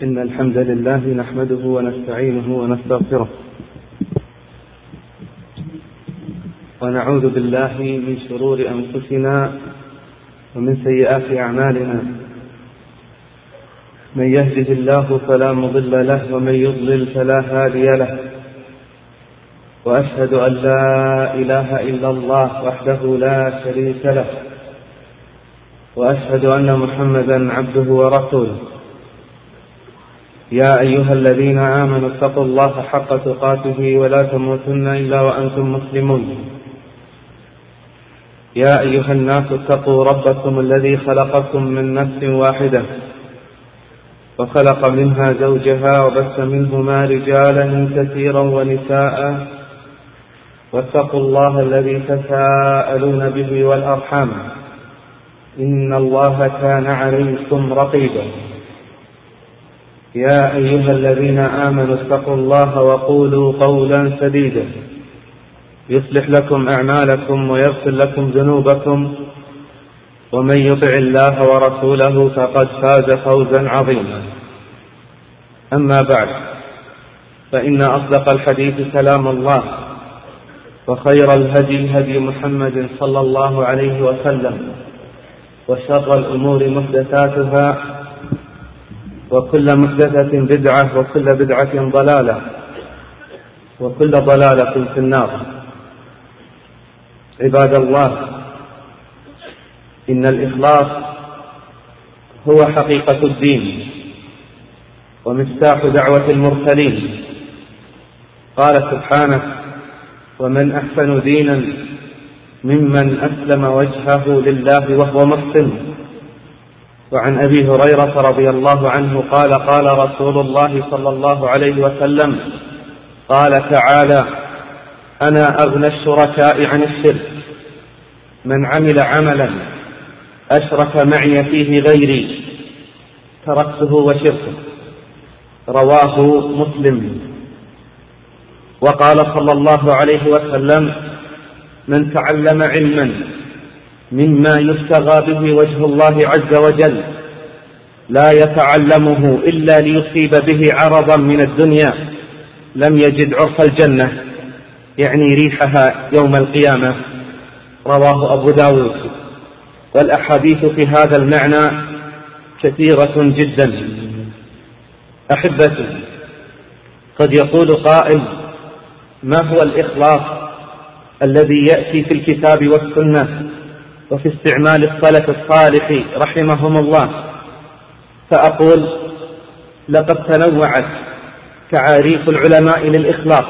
إن الحمد لله نحمده ونستعينه ونستغفره ونعوذ بالله من شرور أنفسنا ومن سيئات أعمالنا. من يهده الله فلا مضل له ومن يضلل فلا هادي له، وأشهد أن لا إله إلا الله وحده لا شريك له، وأشهد أن محمدا عبده ورسوله. يا أيها الذين آمنوا اتقوا الله حق تقاته ولا تموتن إلا وأنتم مسلمون. يا أيها الناس اتقوا ربكم الذي خلقكم من نفس واحدة وخلق منها زوجها وبث منهما رجالا كثيرا ونساء، واتقوا الله الذي تساءلون به والأرحام إن الله كان عليكم رقيبا. يا أيها الذين آمنوا اتقوا الله وقولوا قولا سديدا يصلح لكم أعمالكم ويغفر لكم ذنوبكم، ومن يطع الله ورسوله فقد فاز فوزا عظيما. أما بعد، فإن أصدق الحديث كلام الله، وخير الهدي هدي محمد صلى الله عليه وسلم، وشر الأمور محدثاتها، وكل محدثة بدعة، وكل بدعة ضلالة، وكل ضلالة في النار. عباد الله، إن الإخلاص هو حقيقة الدين ومفتاح دعوة المرسلين. قال سبحانه: ومن أحسن دينا ممن أسلم وجهه لله وهو محسن. وعن أبي هريرة رضي الله عنه قال: قال رسول الله صلى الله عليه وسلم: قال تعالى: أنا أغنى الشركاء عن الشرك، من عمل عملا أشرك معي فيه غيري تركته وشركه. رواه مسلم. وقال صلى الله عليه وسلم: من تعلم علما مما يبتغى به وجه الله عز وجل لا يتعلمه إلا ليصيب به عرضا من الدنيا لم يجد عرف الجنة، يعني ريحها يوم القيامة. رواه أبو داود. والأحاديث في هذا المعنى كثيرة جدا. أحبتي، قد يقول قائل: ما هو الإخلاص الذي يأتي في الكتاب والسنة وفي استعمال السلف الصالح رحمهم الله؟ فأقول: لقد تنوعت تعاريف العلماء للإخلاص،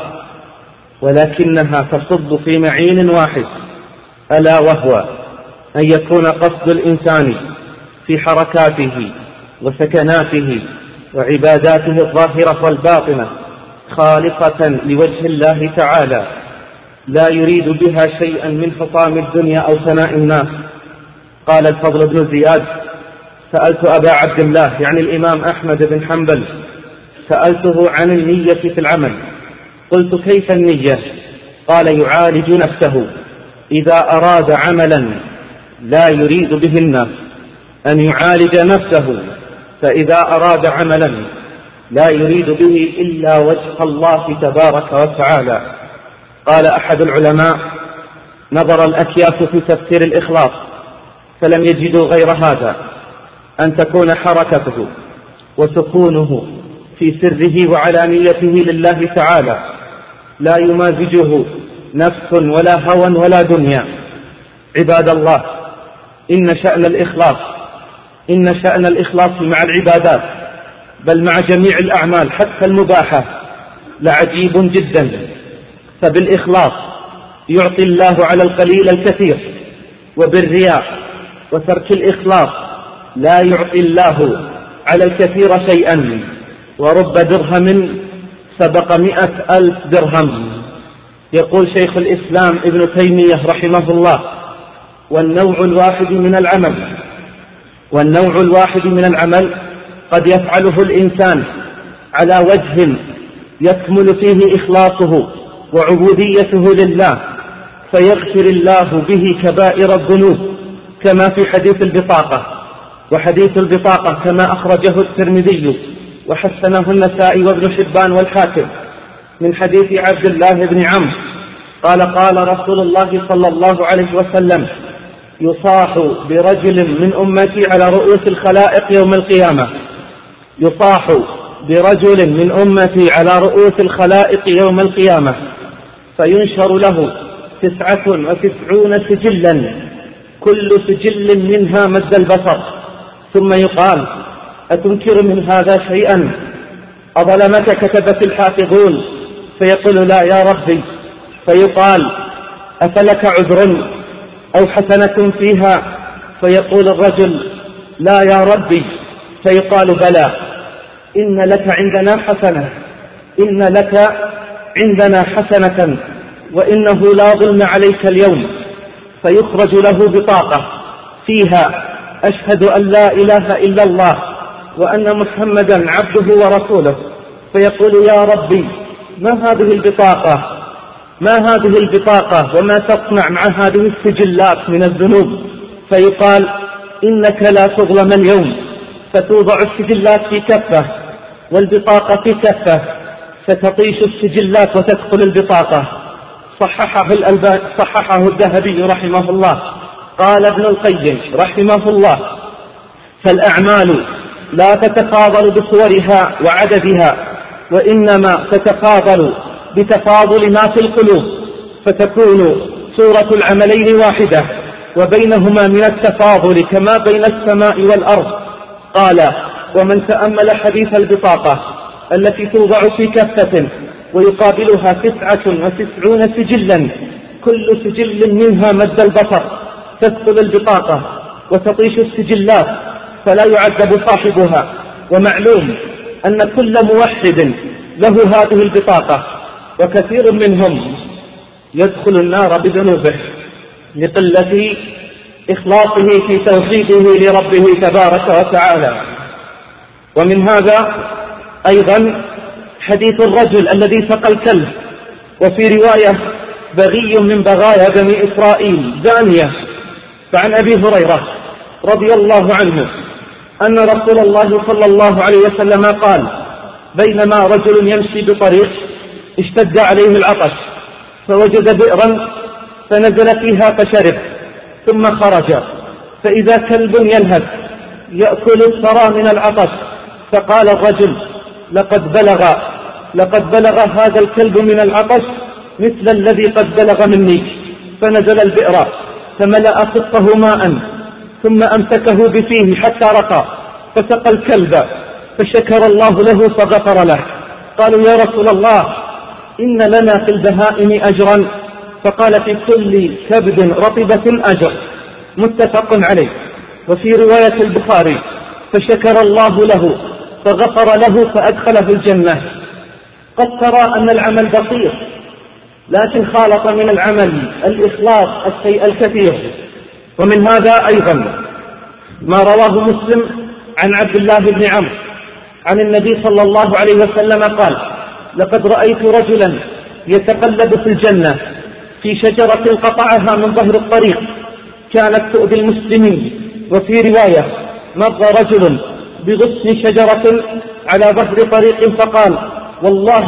ولكنها تصب في معين واحد، ألا وهو أن يكون قصد الإنسان في حركاته وسكناته وعباداته الظاهرة والباطنة خالصة لوجه الله تعالى، لا يريد بها شيئا من حطام الدنيا أو ثناء الناس. قال الفضل بن زياد: سألت أبا عبد الله، يعني الإمام أحمد بن حنبل، سألته عن النية في العمل، قلت: كيف النية؟ قال: يعالج نفسه إذا أراد عملا لا يريد به الناس، أن يعالج نفسه، فإذا أراد عملا لا يريد به إلا وجه الله تبارك وتعالى. قال أحد العلماء: نظر الأكياس في تفسير الإخلاص فلم يجدوا غير هذا، أن تكون حركته وسكونه في سره وعلانيته لله تعالى، لا يمازجه نفس ولا هوى ولا دنيا. عباد الله، إن شأن الإخلاص مع العبادات، بل مع جميع الأعمال حتى المباحة، لعجيب جدا. فبالإخلاص يعطي الله على القليل الكثير، وبالرياء وترك الإخلاص لا يعطي الله على الكثير شيئا، ورب درهم سبق 100,000 درهم. يقول شيخ الإسلام ابن تيمية رحمه الله: والنوع الواحد من العمل قد يفعله الإنسان على وجه يكمل فيه إخلاصه وعبوديته لله، فيغفر الله به كبائر الذنوب، كما في حديث البطاقة. وحديث البطاقة كما أخرجه الترمذي وحسنه النسائي وابن حبان والحاكم من حديث عبد الله بن عمرو قال قال رسول الله صلى الله عليه وسلم: يصاح برجل من أمتي على رؤوس الخلائق يوم القيامة، يصاح برجل من أمتي على رؤوس الخلائق يوم القيامة، فينشر له 99 سجلا، كل سجل منها مد البصر، ثم يقال: أتنكر من هذا شيئا؟ أظلمك كتبة الحافظون؟ فيقول: لا يا ربي. فيقال: أفلك عذر أو حسنة فيها؟ فيقول الرجل: لا يا ربي. فيقال: بلى، إن لك عندنا حسنة، إن لك عندنا حسنة، وإنه لا ظلم عليك اليوم. فيخرج له بطاقة فيها: أشهد أن لا إله إلا الله وأن محمدا عبده ورسوله. فيقول: يا ربي، ما هذه البطاقة؟ ما هذه البطاقة وما تصنع مع هذه السجلات من الذنوب؟ فيقال: إنك لا تظلم اليوم. فتوضع السجلات في كفة والبطاقة في كفة، فتطيش السجلات وتدخل البطاقة. صححه الذهبي رحمه الله. قال ابن القيم رحمه الله: فالأعمال لا تتفاضل بصورها وعددها، وإنما تتفاضل بتفاضل ما في القلوب، فتكون صورة العملين واحدة وبينهما من التفاضل كما بين السماء والأرض. قال: ومن تأمل حديث البطاقة التي توضع في كفة ويقابلها 99 سجلا، كل سجل منها مد البصر، تدخل البطاقة وتطيش السجلات، فلا يعذب صاحبها. ومعلوم أن كل موحد له هذه البطاقة، وكثير منهم يدخل النار بذنوبه لقلة إخلاصه في توحيده لربه تبارك وتعالى. ومن هذا أيضا حديث الرجل الذي سقى الكلب، وفي رواية: بغي من بغايا بني إسرائيل زانية. فعن أبي هريرة رضي الله عنه أن رسول الله صلى الله عليه وسلم قال: بينما رجل يمشي بطريق اشتد عليه العطش، فوجد بئرا فنزل فيها فشرب، ثم خرج فإذا كلب يلهث يأكل الثرى من العطش، فقال الرجل: لقد بلغ هذا الكلب من العطش مثل الذي قد بلغ مني. فنزل البئر فملأ خطه ماء، ثم أمسكه بفيه حتى رقى، فسقى الكلب، فشكر الله له فغفر له. قالوا: يا رسول الله، إن لنا في البهائم أجرا. فقال: في كل كبد رطبة أجر. متفق عليه. وفي رواية البخاري: فشكر الله له فغفر له فأدخله الجنة. قد ترى أن العمل بسيط، لكن خالط من العمل الإخلاص الشيء الكثير. ومن هذا أيضا ما رواه مسلم عن عبد الله بن عمرو عن النبي صلى الله عليه وسلم قال: لقد رأيت رجلا يتقلب في الجنة في شجرة قطعها من ظهر الطريق كانت تؤذي المسلمين. وفي رواية: مر رجل بغصن شجرة على ظهر طريق فقال: والله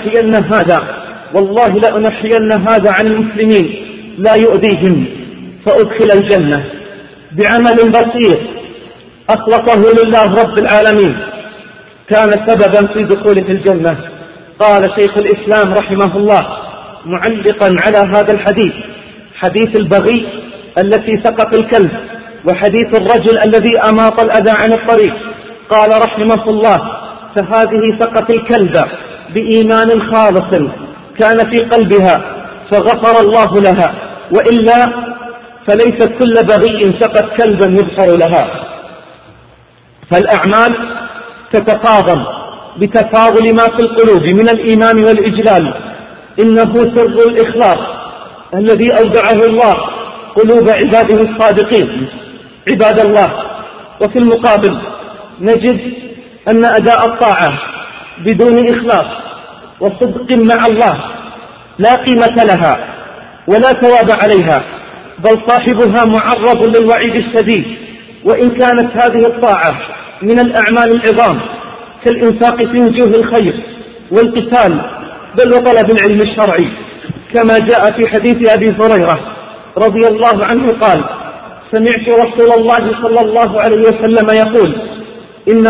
لأنحين هذا عن المسلمين لا يؤذيهم، فأدخل الجنة بعمل بسيط أخلصه لله رب العالمين، كان سببا في دخوله الجنة. قال شيخ الإسلام رحمه الله معلقا على هذا الحديث: حديث البغي التي سقط الكلب، وحديث الرجل الذي أماط الأذى عن الطريق، قال رحمه الله: فهذه سقط الكلب بإيمان خالص كان في قلبها فغفر الله لها، وإلا فليست كل بغي سقط كلبا يغفر لها. فالأعمال تتفاضل بتفاضل ما في القلوب من الإيمان والإجلال. إنه سر الإخلاص الذي أودعه الله قلوب عباده الصادقين عباد الله. وفي المقابل نجد أن أداء الطاعة بدون إخلاص وصدق مع الله لا قيمة لها ولا ثواب عليها، بل صاحبها معرض للوعيد الشديد. وإن كانت هذه الطاعة من الأعمال العظام كالإنفاق في وجوه الخير والقتال بل وطلب العلم الشرعي، كما جاء في حديث أبي هريرة رضي الله عنه قال: سمعت رسول الله صلى الله عليه وسلم يقول: إن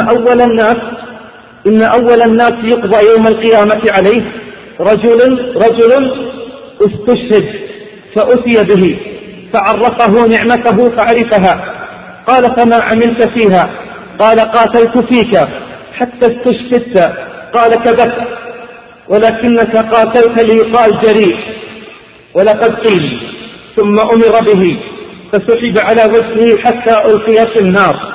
أول الناس يقضى يوم القيامة عليه رجل استشهد فأتي به فعرفه نعمته فعرفها، قال: فما عملت فيها؟ قال: قاتلت فيك حتى استشهدت. قال: كذبت، ولكنك قاتلت ليقال جريء. ولقد قيل. ثم أمر به فسحب على وجهه حتى ألقي في النار.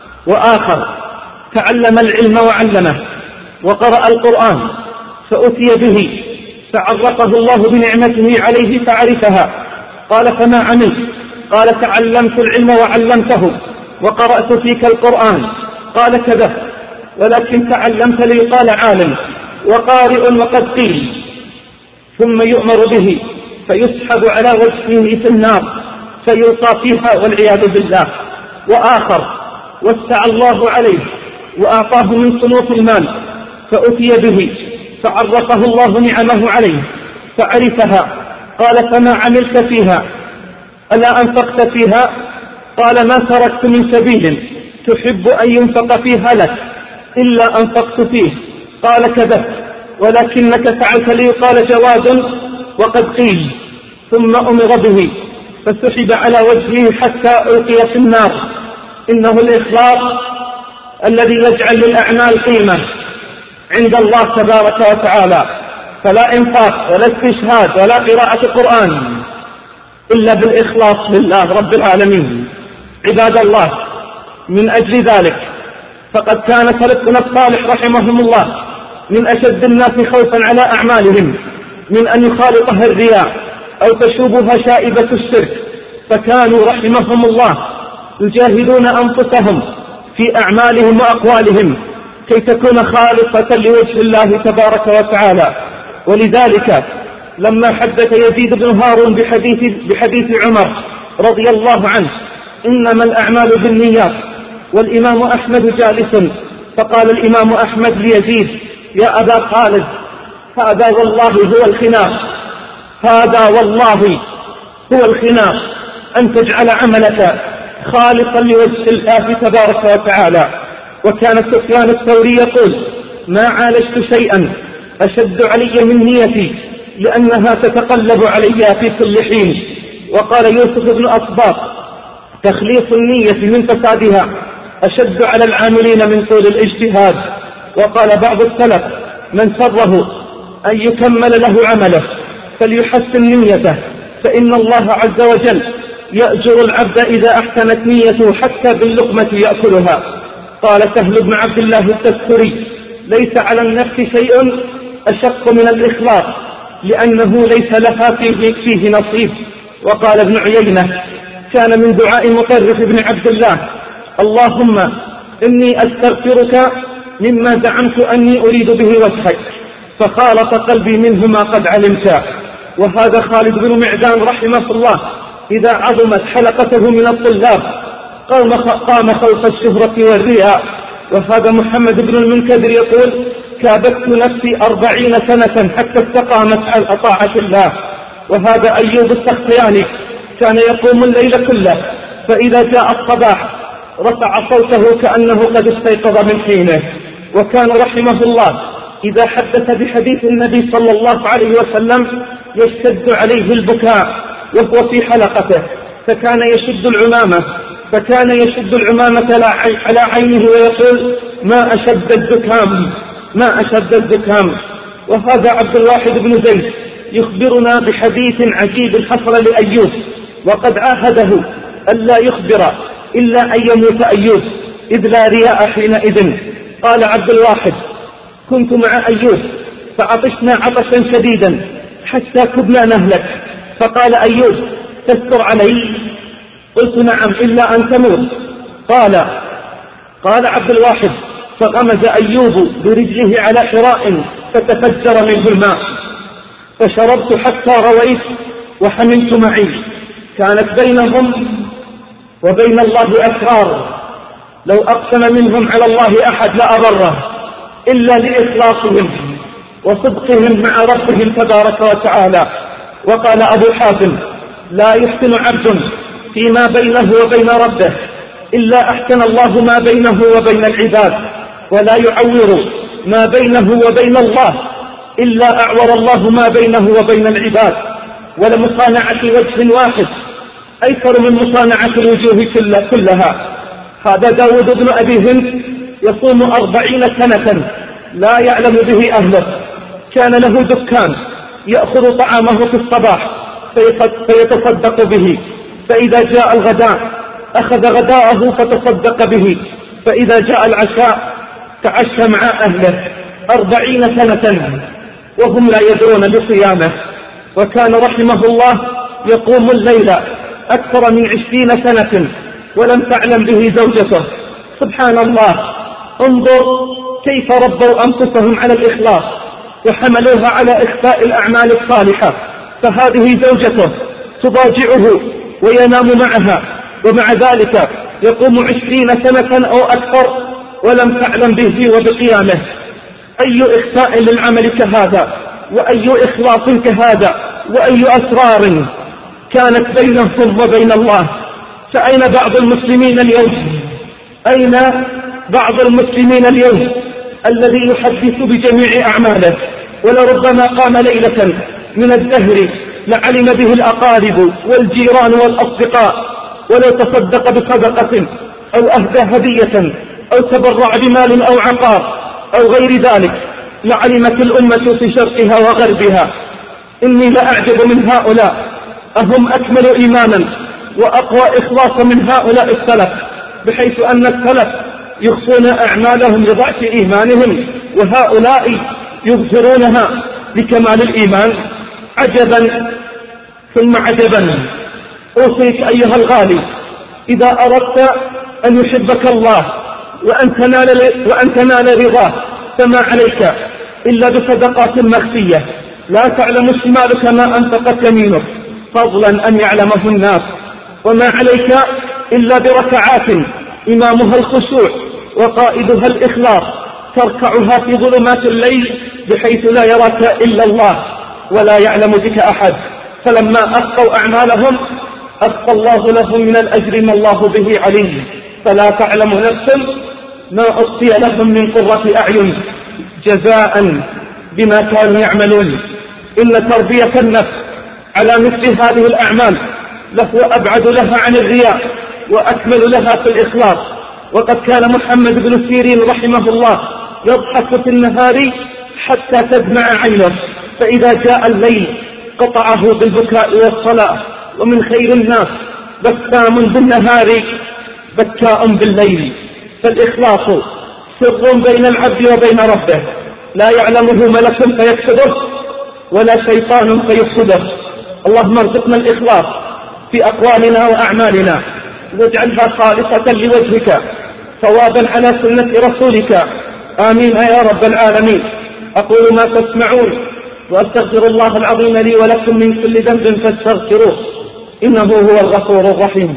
وآخر تعلم العلم وعلمه وقرأ القرآن فأتي به فعرفه الله بنعمته عليه فعرفها، قال: فما عملت؟ قال: تعلمت العلم وعلمته وقرأت فيك القرآن. قال: كذبت، ولكن تعلمت ليقال عالم وقارئ وقد قيل. ثم يؤمر به فيسحب على وجهه في النار فيلقى فيها والعياذ بالله. وآخر وسع الله عليه وأعطاه من صنوف المال فأتي به فعرفه الله نعمه عليه فعرفها، قال: فما عملت فيها؟ ألا أنفقت فيها؟ قال: ما تركت من سبيل تحب أن ينفق فيها لك إلا أنفقت فيه. قال: كذبت، ولكنك فعلت ليقال جواد وقد قيل. ثم أمر به فسحب على وجهه حتى ألقي في النار. إنه الإخلاص الذي يجعل للأعمال قيمة عند الله تبارك وتعالى، فلا إنفاق ولا استشهاد ولا قراءة قرآن إلا بالإخلاص لله رب العالمين. عباد الله، من أجل ذلك فقد كان سلفنا الصالح رحمهم الله من أشد الناس خوفا على أعمالهم من أن يخالطها الرياء أو تشوبها شائبة الشرك، فكانوا رحمهم الله يجاهدون أنفسهم في أعمالهم وأقوالهم كي تكون خالصة لوجه الله تبارك وتعالى. ولذلك لما حدث يزيد بن هارون بحديث عمر رضي الله عنه: إنما الأعمال بالنيات، والإمام أحمد جالس، فقال الإمام أحمد ليزيد: يا أبا خالد، هذا والله هو الخناق، هذا والله هو الخناق، أن تجعل عملك خالصا لوجه الله تبارك وتعالى. وكان سفيان الثوري يقول: ما عالجت شيئا أشد علي من نيتي لأنها تتقلب علي في كل حين. وقال يوسف بن أصباط: تخليص النية من فسادها أشد على العاملين من طول الاجتهاد. وقال بعض السلف: من سره أن يكمل له عمله فليحسن نيته، فإن الله عز وجل يأجر العبد إذا أحسنت نيته حتى باللقمة يأكلها. قال سهل بن عبد الله التستري: ليس على النفس شيء أشق من الإخلاص لأنه ليس لها فيه نصيب. وقال ابن عيينة: كان من دعاء مطرف بن عبد الله: اللهم إني أستغفرك مما زعمت أني أريد به وجهك فخالط قلبي منه ما قد علمت. وهذا خالد بن معدان رحمه الله إذا عظمت حلقته من الطلاب قام خوف الشهرة والرياء. وهذا محمد بن المنكدر يقول: كابدت نفسي 40 سنة حتى استقامت على طاعة الله. وهذا أيوب السختياني كان يقوم الليل كله، فإذا جاء الصباح رفع صوته كأنه قد استيقظ من حينه. وكان رحمه الله إذا حدث بحديث النبي صلى الله عليه وسلم يشتد عليه البكاء وهو في حلقته، فكان يشد العمامة على عينه ويقول: ما أشد الزكام. وهذا عبد الواحد بن زيد يخبرنا بحديث عجيب حصل لأيوب، وقد عاهده ألا يخبر إلا أن يموت أيوب إذ لا رياء حينئذ. قال عبد الواحد: كنت مع أيوب فعطشنا عطشا شديدا حتى كدنا نهلك، فقال أيوب: تستر علي؟ قلت: نعم، إلا أن تموت. قال عبد الواحد: فغمز أيوب برجله على حراء فتفجر منه الماء، فشربت حتى رويت وحملت معي. كانت بينهم وبين الله أسرار، لو أقسم منهم على الله أحد لأبره. إلا لإخلاصهم وصدقهم مع ربهم تبارك وتعالى. وقال أبو حاتم: لا يحسن عبد فيما بينه وبين ربه إلا أحسن الله ما بينه وبين العباد، ولا يعور ما بينه وبين الله إلا أعور الله ما بينه وبين العباد. ولمصانعة وجه واحد أيسر من مصانعة الوجوه كلها. هذا داود بن أبي هند يصوم 40 سنة لا يعلم به أهله. كان له دكان يأخذ طعامه في الصباح فيتصدق به، فإذا جاء الغداء أخذ غداءه فتصدق به، فإذا جاء العشاء تعشى مع أهله 40 سنة وهم لا يدرون بصيامه. وكان رحمه الله يقوم الليل أكثر من 20 سنة ولم تعلم به زوجته. سبحان الله، انظر كيف ربوا أنفسهم على الإخلاص وحملوها على إخفاء الأعمال الصالحة. فهذه زوجته تضاجعه وينام معها، ومع ذلك يقوم 20 سنة أو أكثر ولم تعلم به وبقيامه. أي إخفاء للعمل كهذا، وأي إخلاص كهذا، وأي أسرار كانت بينهم وبين الله. فأين بعض المسلمين اليوم؟ أين بعض المسلمين اليوم الذي يحدث بجميع أعماله، ولربما قام ليلة من الدهر لعلم به الأقارب والجيران والأصدقاء، ولو تصدق بصدقة أو أهدى هدية أو تبرع بمال أو عقار أو غير ذلك لعلمت الأمة في شرقها وغربها. إني لأعجب من هؤلاء، أهم أكمل إيمانا وأقوى إخلاصا من هؤلاء السلف، بحيث أن السلف يخفون أعمالهم لضعف إيمانهم، وهؤلاء يظهرونها لكمال الإيمان. عجبا ثم عجبا. أوصيك أيها الغالي، إذا أردت أن يحبك الله وأن تنال رضاه فما عليك إلا بصدقات مخفية لا تعلم شمالك ما أنفقت يمينك فضلا أن يعلمه الناس، وما عليك إلا بركعات إمامها الخشوع وقائدها الإخلاص تركعها في ظلمات الليل بحيث لا يراك إلا الله ولا يعلم بك أحد. فلما أخفوا أعمالهم أخفى الله لهم من الأجر ما الله به عليم، فلا تعلم نفس ما أخفي لهم من قرة أعين جزاء بما كانوا يعملون. إن تربية النفس على مثل هذه الأعمال لهو أبعد لها عن الرياء وأكمل لها في الإخلاص. وقد كان محمد بن سيرين رحمه الله يضحك في النهار حتى تدمع عينه، فإذا جاء الليل قطعه بالبكاء والصلاة. ومن خير الناس بسام بالنهار بكاء بالليل. فالإخلاص سر بين العبد وبين ربه لا يعلمه ملك فيكتبه ولا شيطان فيفسده. اللهم ارزقنا الإخلاص في أقوالنا وأعمالنا واجعلها خالصة لوجهك صوابا على سنة رسولك، آمين يا رب العالمين. أقول ما تسمعون وأستغفر الله العظيم لي ولكم من كل ذنب فاستغفروه إنه هو الغفور الرحيم.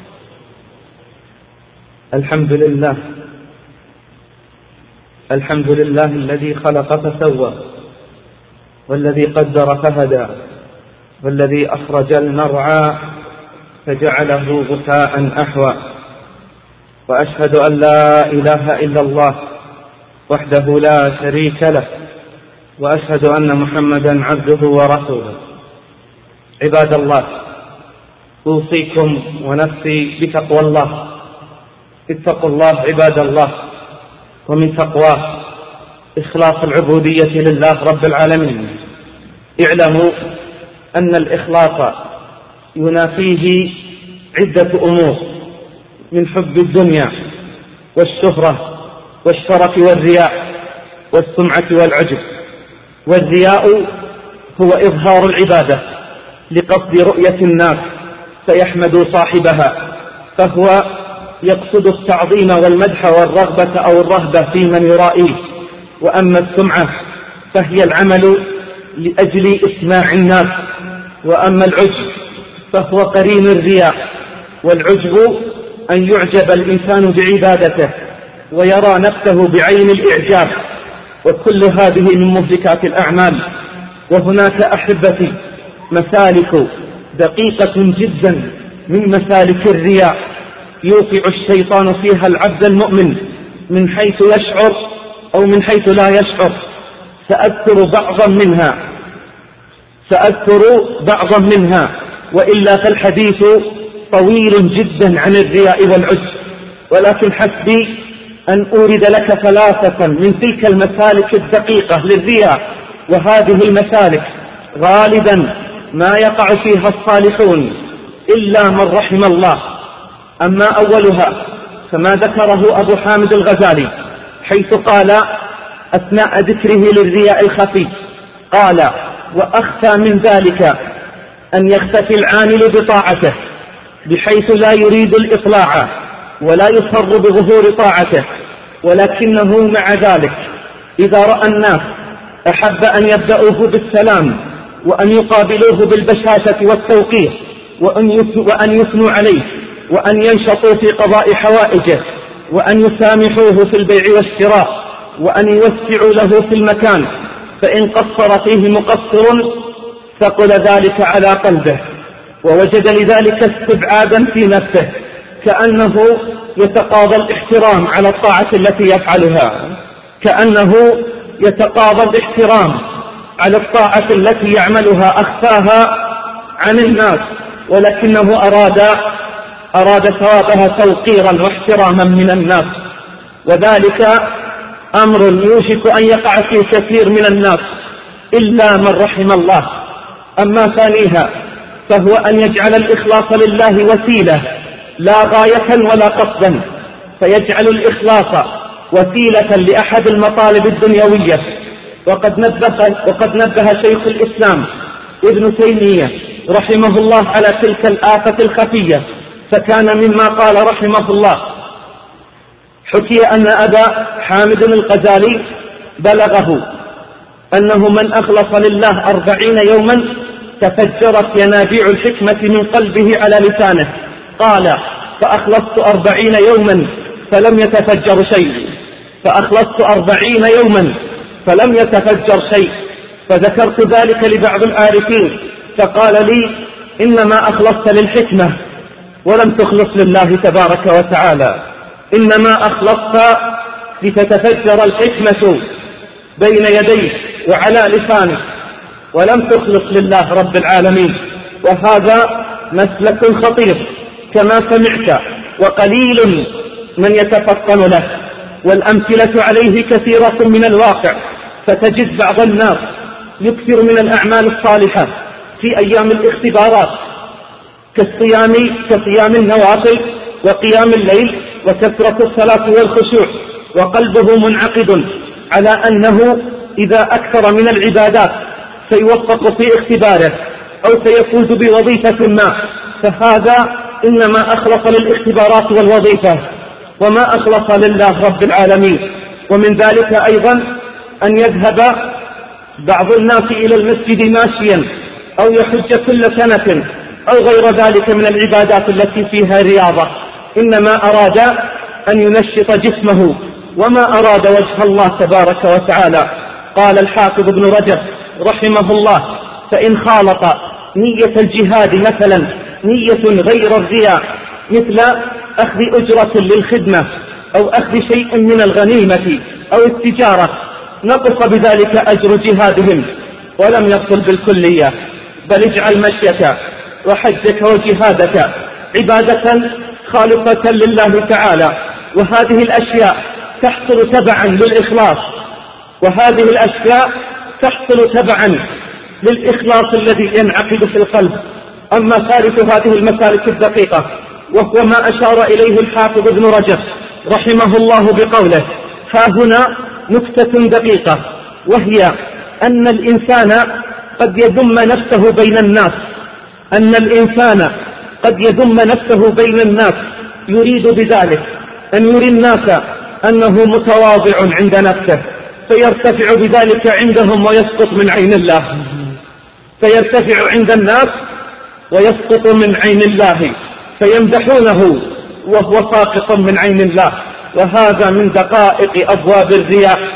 الحمد لله الذي خلق فسوى، والذي قدر فهدى، والذي أخرج المرعى فجعله غثاء أحوى. وأشهد أن لا إله إلا الله وحده لا شريك له، وأشهد أن محمدا عبده ورسوله. عباد الله، أوصيكم ونفسي بتقوى الله. اتقوا الله عباد الله. ومن تقواه إخلاص العبودية لله رب العالمين. اعلموا أن الإخلاص ينافيه عدة أمور من حب الدنيا والشهرة والشرف والرياء والسمعة والعجب. والرياء هو إظهار العبادة لقصد رؤية الناس فيحمد صاحبها، فهو يقصد التعظيم والمدح والرغبة أو الرهبة في من يرائيه. وأما السمعة فهي العمل لأجل إسماع الناس. وأما العجب فهو قرين الرياء. والعجب أن يعجب الإنسان بعبادته ويرى نفسه بعين الإعجاب وكل هذه من مهلكات الأعمال. وهناك أحبتي مسالك دقيقة جدا من مسالك الرياء يوقع الشيطان فيها العبد المؤمن من حيث يشعر أو من حيث لا يشعر. سأذكر بعضا منها وإلا فالحديث طويل جدا عن الرياء والعجب، ولكن حسبي أن أورد لك ثلاثة من تلك المسالك الدقيقة للرياء. وهذه المسالك غالبا ما يقع فيها الصالحون إلا من رحم الله. أما أولها فما ذكره أبو حامد الغزالي حيث قال أثناء ذكره للرياء الخفي، قال: وأخفى من ذلك أن يختفي العامل بطاعته بحيث لا يريد الإطلاع ولا يصر بظهور طاعته، ولكنه مع ذلك إذا رأى الناس أحب أن يبدأوه بالسلام وأن يقابلوه بالبشاشة والتوقير وأن يثنوا عليه وأن ينشطوا في قضاء حوائجه وأن يسامحوه في البيع والشراء وأن يوسعوا له في المكان، فإن قصر فيه مقصر ثقل ذلك على قلبه ووجد لذلك استبعادا في نفسه، كأنه يتقاضى الاحترام على الطاعة التي يفعلها، كأنه يتقاضى الاحترام على الطاعة التي يعملها أخفاها عن الناس، ولكنه أراد ثوابها توقيرا واحتراما من الناس. وذلك أمر يوشك أن يقع فيه كثير من الناس إلا من رحم الله. أما ثانيها فهو أن يجعل الإخلاص لله وسيلة لا غاية ولا قصدا، فيجعل الإخلاص وسيلة لأحد المطالب الدنيوية. وقد نبه شيخ الإسلام ابن تيمية رحمه الله على تلك الآفة الخفية، فكان مما قال رحمه الله: حكي أن أبا حامد الغزالي بلغه أنه من أخلص لله 40 يوما تفجرت ينابيع الحكمة من قلبه على لسانه. قال: فأخلصت 40 يوما فلم يتفجر شيء، فأخلصت 40 يوما فلم يتفجر شيء. فذكرت ذلك لبعض العارفين فقال لي: إنما أخلصت للحكمة ولم تخلص لله تبارك وتعالى، إنما أخلصت لتتفجر الحكمة بين يديك وعلى لسانك ولم تخلص لله رب العالمين. وهذا مسلك خطير كما سمعت، وقليل من يتفطن له، والأمثلة عليه كثيرة من الواقع. فتجد بعض الناس يكثر من الأعمال الصالحة في أيام الاختبارات كصيام النوافل وقيام الليل وكثرة الصلاة والخشوع، وقلبه منعقد على أنه إذا أكثر من العبادات سيوفق في اختباره أو سيفوز بوظيفة ما، فهذا إنما أخلص للاختبارات والوظيفة وما أخلص لله رب العالمين. ومن ذلك أيضا أن يذهب بعض الناس إلى المسجد ماشيا أو يحج كل سنة أو غير ذلك من العبادات التي فيها رياضة، إنما أراد أن ينشط جسمه وما أراد وجه الله تبارك وتعالى. قال الحافظ ابن رجب رحمه الله: فإن خالط نية الجهاد مثلا نية غير الرياء مثل أخذ أجرة للخدمة أو أخذ شيء من الغنيمة أو التجارة نقص بذلك أجر جهادهم ولم يبطل بالكلية، بل اجعل مشيك وحجك وجهادك عبادة خالصة لله تعالى. وهذه الأشياء تحصل تبعا للإخلاص، وهذه الأشياء تحصل تبعا للإخلاص الذي ينعقد في القلب. أما ثالث هذه المسالك الدقيقة وهو ما أشار إليه الحافظ ابن رجب رحمه الله بقوله: ها هنا نكتة دقيقة، وهي أن الإنسان قد يذم نفسه بين الناس، أن الإنسان قد يذم نفسه بين الناس يريد بذلك أن يري الناس أنه متواضع عند نفسه، فيرتفع بذلك عندهم ويسقط من عين الله، فيرتفع عند الناس ويسقط من عين الله، فيمدحونه وهو ساقط من عين الله. وهذا من دقائق أبواب الرياء.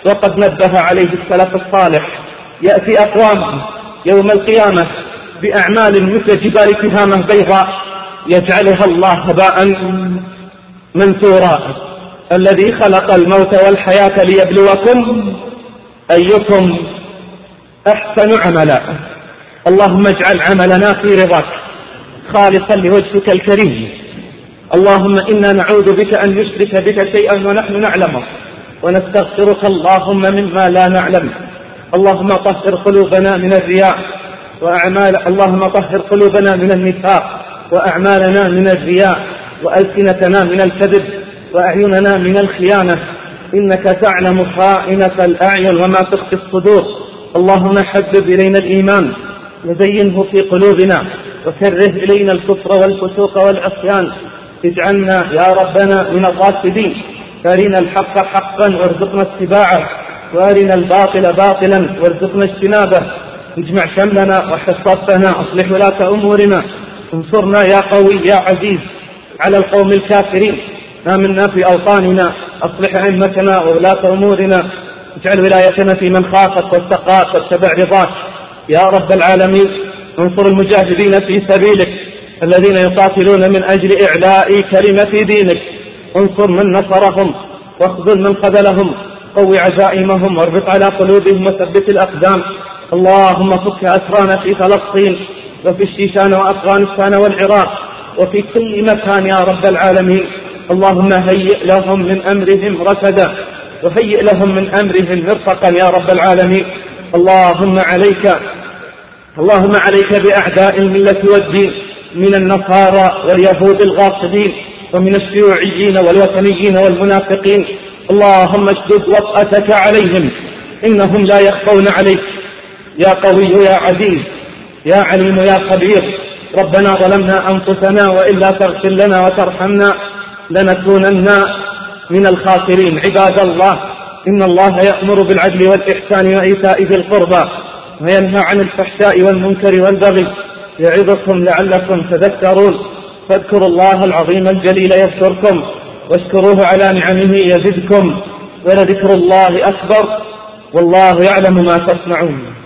وقد نبه عليه السلف الصالح. يأتي أقوام يوم القيامة بأعمال مثل جبال تهامة بيضاء يجعلها الله هباء منثورا. الذي خلق الموت والحياة ليبلوكم أيكم أحسن عملا. اللهم اجعل عملنا في رضاك خالصا لوجهك الكريم. اللهم إنا نعوذ بك أن نشرك بك شيئا ونحن نعلمه، ونستغفرك اللهم مما لا نعلم. اللهم طهر قلوبنا من الرياء اللهم طهر قلوبنا من النفاق، وأعمالنا من الرياء، وألسنتنا من الكذب، وأعيننا من الخيانة، إنك تعلم خائنة الأعين وما تخفي الصدور. اللهم حبب إلينا الإيمان وزينه في قلوبنا، وكره إلينا الكفر والفسوق والعصيان. اجعلنا يا ربنا من الراشدين. أرنا الحق حقا وارزقنا اتباعه، وأرنا الباطل باطلا وارزقنا اجتنابه. اجمع شملنا وحصتنا، أصلح ولاة أمورنا، انصرنا يا قوي يا عزيز على القوم الكافرين. آمنا في أوطاننا، أصلح أئمتنا وولاة أمورنا، اجعل ولايتنا في من خافك واتقاك واتبع رضاك يا رب العالمين. انصر المجاهدين في سبيلك الذين يقاتلون من أجل إعلاء كلمة دينك. انصر من نصرهم واخذل من خذلهم، قوي عزائمهم واربط على قلوبهم وثبت الأقدام. اللهم فك أسرانا في فلسطين وفي الشيشان وأفغانستان والعراق وفي كل مكان يا رب العالمين. اللهم هيئ لهم من أمرهم رشدا، وهيئ لهم من أمرهم مرفقا يا رب العالمين. اللهم عليك بأعداء الملة والدين من النصارى واليهود الغاصبين، ومن الشيوعيين والوثنيين والمنافقين. اللهم اشدد وطأتك عليهم، إنهم لا يخفون عليك يا قوي يا عزيز يا عليم يا خبير. ربنا ظلمنا أنفسنا وإن لا تغفر لنا وترحمنا لنكونن من الخاسرين. عباد الله، إن الله يأمر بالعدل والإحسان وإيتاء ذي القربى، وينهى عن الفحشاء والمنكر والبغي، يعظكم لعلكم تذكرون. فاذكروا الله العظيم الجليل يذكركم، واشكروه على نعمه يزدكم، ولذكر الله أكبر، والله يعلم ما تصنعون.